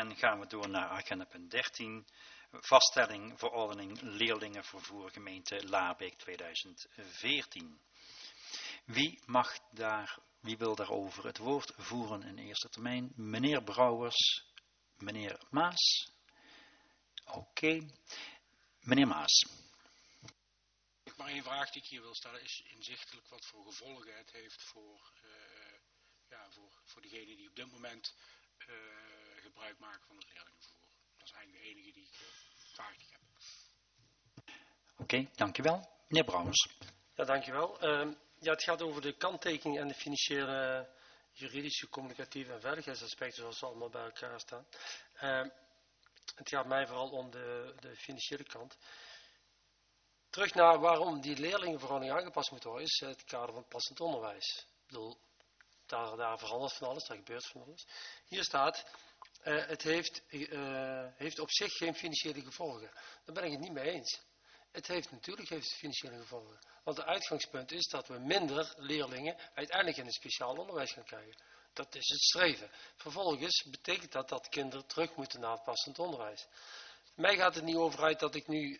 En gaan we door naar agenda punt 13. Vaststelling verordening leerlingenvervoer gemeente Laarbeek 2014. Wie wil daarover het woord voeren in eerste termijn? Meneer Brouwers, meneer Maas. Oké. Meneer Maas. Maar één vraag die ik hier wil stellen is inzichtelijk wat voor gevolgen het heeft voor degenen die op dit moment gebruik maken van het leerlingenvervoer. Dat is eigenlijk de enige die ik vraag die ik heb. Oké, dankjewel. Meneer Brouwers. Ja, dankjewel. Het gaat over de kanttekening en de financiële, juridische, communicatieve en veiligheidsaspecten zoals ze allemaal bij elkaar staan. Het gaat mij vooral om de financiële kant. Terug naar waarom die leerlingenverordening aangepast moet worden, is het kader van het passend onderwijs. Ik bedoel, daar verandert van alles, daar gebeurt van alles. Hier staat, het heeft op zich geen financiële gevolgen. Daar ben ik het niet mee eens. Het heeft financiële gevolgen. Want het uitgangspunt is dat we minder leerlingen uiteindelijk in het speciaal onderwijs gaan krijgen. Dat is het streven. Vervolgens betekent dat kinderen terug moeten naar het passend onderwijs. Mij gaat het niet over uit dat ik nu,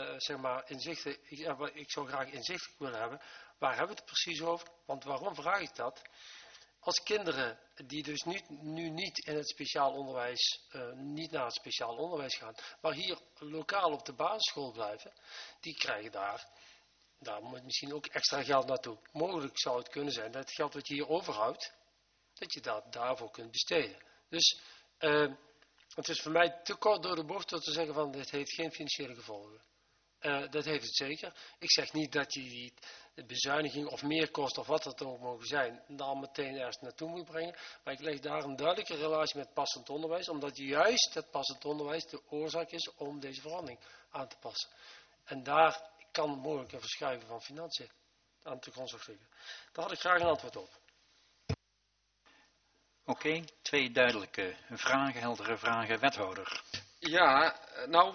ik zou graag inzichtelijk willen hebben. Waar hebben we het precies over? Want waarom vraag ik dat? Als kinderen die dus nu niet in het speciaal onderwijs, niet naar het speciaal onderwijs gaan, maar hier lokaal op de basisschool blijven, die krijgen daar moet misschien ook extra geld naartoe. Mogelijk zou het kunnen zijn dat het geld wat je hier overhoudt, dat je dat daarvoor kunt besteden. Dus het is voor mij te kort door de bocht door te zeggen van dit heeft geen financiële gevolgen. Dat heeft het zeker. Ik zeg niet dat je die bezuiniging of meerkosten of wat het ook mogen zijn, dan meteen ergens naartoe moet brengen. Maar ik leg daar een duidelijke relatie met passend onderwijs, omdat juist het passend onderwijs de oorzaak is om deze verandering aan te passen. En daar kan mogelijk een verschuiving van financiën aan te grondslag liggen. Daar had ik graag een antwoord op. Oké, twee duidelijke vragen, heldere vragen. Wethouder. Ja, nou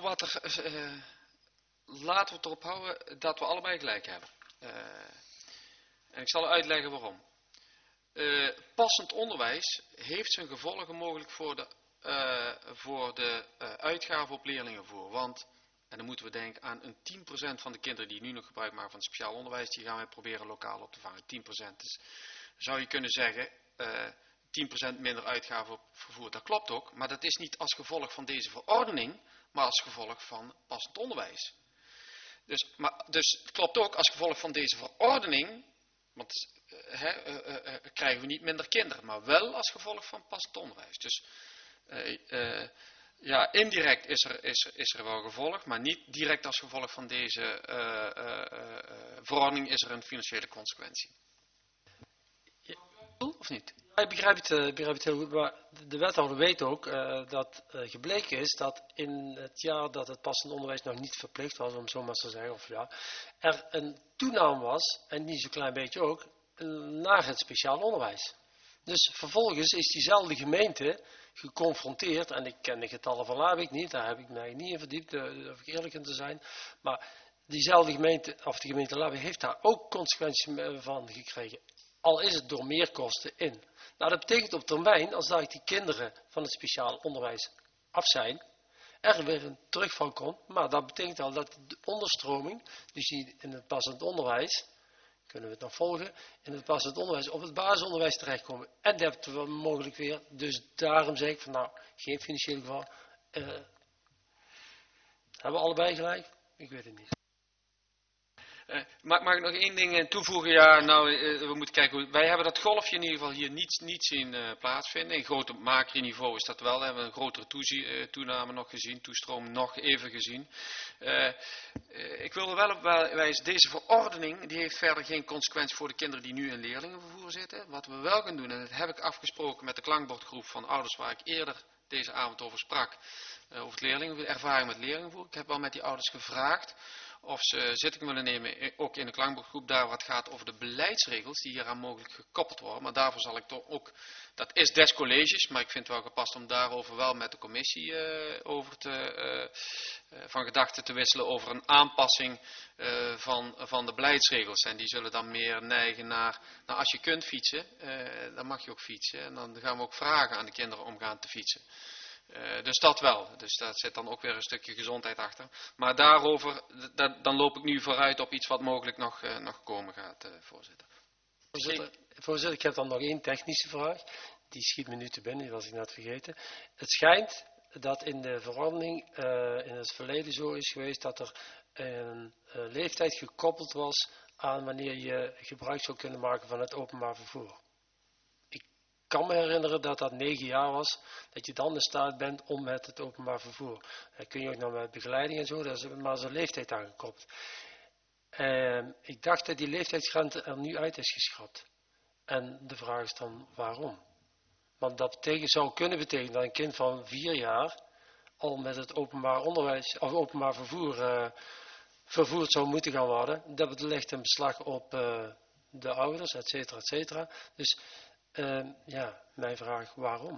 laten we het erop houden dat we allebei gelijk hebben. En ik zal uitleggen waarom. Passend onderwijs heeft zijn gevolgen mogelijk voor de uitgaven op leerlingenvoer. Want, en dan moeten we denken aan een 10% van de kinderen die nu nog gebruik maken van het speciaal onderwijs, die gaan wij proberen lokaal op te vangen. 10%. Dus zou je kunnen zeggen, 10% minder uitgaven op vervoer. Dat klopt ook, maar dat is niet als gevolg van deze verordening, maar als gevolg van passend onderwijs. Dus het klopt ook als gevolg van deze verordening, want krijgen we niet minder kinderen, maar wel als gevolg van passend onderwijs. Dus indirect is er wel gevolg, maar niet direct als gevolg van deze verordening is er een financiële consequentie. Of niet? Ik begrijp het heel goed, maar de wethouder weet ook dat gebleken is dat in het jaar dat het passend onderwijs nog niet verplicht was, om het zo maar te zeggen, er een toename was, en niet zo'n klein beetje ook, naar het speciaal onderwijs. Dus vervolgens is diezelfde gemeente geconfronteerd, en ik ken de getallen van Laarbeek niet, daar heb ik mij niet in verdiept, daar hoef ik eerlijk in te zijn, maar diezelfde gemeente, of de gemeente Laarbeek, heeft daar ook consequenties van gekregen. Al is het door meerkosten in. Nou, dat betekent op termijn, als daar die kinderen van het speciaal onderwijs af zijn, er weer een terugval komt. Maar dat betekent al dat de onderstroming, dus die in het passend onderwijs, kunnen we het nog volgen, in het passend onderwijs of het basisonderwijs terechtkomen. En dat hebben we mogelijk weer. Dus daarom zeg ik van nou, geen financieel geval. Hebben we allebei gelijk? Ik weet het niet. Mag ik nog één ding toevoegen? Ja, we moeten kijken. Wij hebben dat golfje in ieder geval hier niet zien plaatsvinden. In grote macroniveau is dat wel. We hebben een grotere toename nog gezien. Toestroom nog even gezien. Ik wil er wel op wijzen. Deze verordening die heeft verder geen consequentie voor de kinderen die nu in leerlingenvervoer zitten. Wat we wel gaan doen, en dat heb ik afgesproken met de klankbordgroep van ouders waar ik eerder deze avond over sprak. Over het ervaring met leerlingenvervoer. Ik heb wel met die ouders gevraagd of ze zitting willen nemen, ook in de klankbordgroep, daar wat gaat over de beleidsregels die hieraan mogelijk gekoppeld worden. Maar daarvoor zal ik toch ook, dat is des colleges, maar ik vind het wel gepast om daarover wel met de commissie van gedachten te wisselen over een aanpassing van de beleidsregels. En die zullen dan meer neigen naar, nou als je kunt fietsen, dan mag je ook fietsen. En dan gaan we ook vragen aan de kinderen om gaan te fietsen. Dus dat wel. Dus daar zit dan ook weer een stukje gezondheid achter. Maar daarover, dan loop ik nu vooruit op iets wat mogelijk nog komen gaat, voorzitter. Voorzitter, ik heb dan nog één technische vraag. Die schiet me nu te binnen, die was ik net vergeten. Het schijnt dat in de verordening in het verleden zo is geweest dat er een leeftijd gekoppeld was aan wanneer je gebruik zou kunnen maken van het openbaar vervoer. Ik kan me herinneren dat dat 9 jaar was, dat je dan in staat bent om met het openbaar vervoer. Dan kun je ook nog met begeleiding en zo, daar is maar zo'n leeftijd aangekoppeld. Ik dacht dat die leeftijdsgrens er nu uit is geschrapt. En de vraag is dan waarom? Want dat zou kunnen betekenen dat een kind van 4 jaar al met het openbaar onderwijs of openbaar vervoer vervoerd zou moeten gaan worden. Dat legt een beslag op de ouders, et cetera, et cetera. Dus mijn vraag, waarom?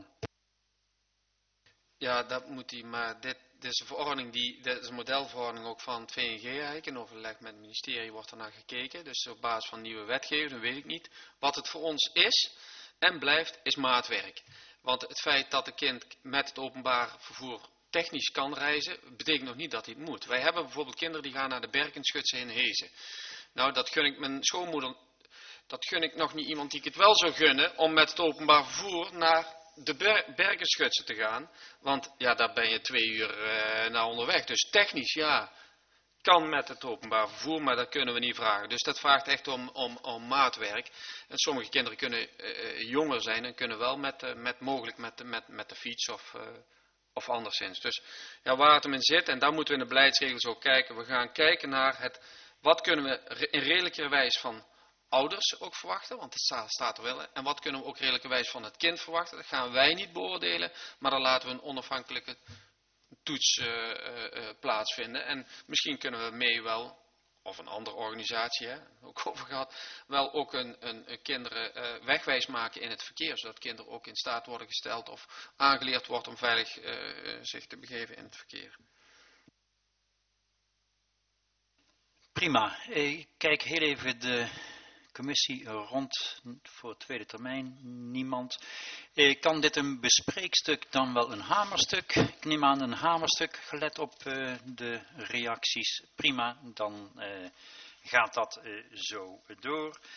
Ja, dat moet hij, maar dit is een verordening, dit is een modelverordening ook van het VNG eigenlijk. In overleg met het ministerie wordt er naar gekeken. Dus op basis van nieuwe wetgeving, dat weet ik niet. Wat het voor ons is en blijft, is maatwerk. Want het feit dat een kind met het openbaar vervoer technisch kan reizen, betekent nog niet dat hij het moet. Wij hebben bijvoorbeeld kinderen die gaan naar de Berkenschutse in Hezen. Nou, dat gun ik mijn schoonmoeder, dat gun ik nog niet iemand die ik het wel zou gunnen, om met het openbaar vervoer naar de Berkenschutse te gaan. Want ja, daar ben je 2 uur naar onderweg. Dus technisch, ja, kan met het openbaar vervoer, maar dat kunnen we niet vragen. Dus dat vraagt echt om maatwerk. En sommige kinderen kunnen jonger zijn en kunnen wel mogelijk met de fiets of anderszins. Dus ja, waar het hem in zit, en daar moeten we in de beleidsregels ook kijken. We gaan kijken naar wat kunnen we in redelijke wijze van ouders ook verwachten, want het staat er wel. En wat kunnen we ook redelijke wijze van het kind verwachten. Dat gaan wij niet beoordelen, maar dan laten we een onafhankelijke toets plaatsvinden. En misschien kunnen we mee wel, of een andere organisatie, ook over gehad, wel ook een kinderen wegwijs maken in het verkeer, zodat kinderen ook in staat worden gesteld of aangeleerd wordt om veilig zich te begeven in het verkeer. Prima. Ik kijk heel even de commissie rond voor het tweede termijn. Niemand. Kan dit een bespreekstuk dan wel een hamerstuk? Ik neem aan een hamerstuk, gelet op de reacties. Prima, dan gaat dat zo door.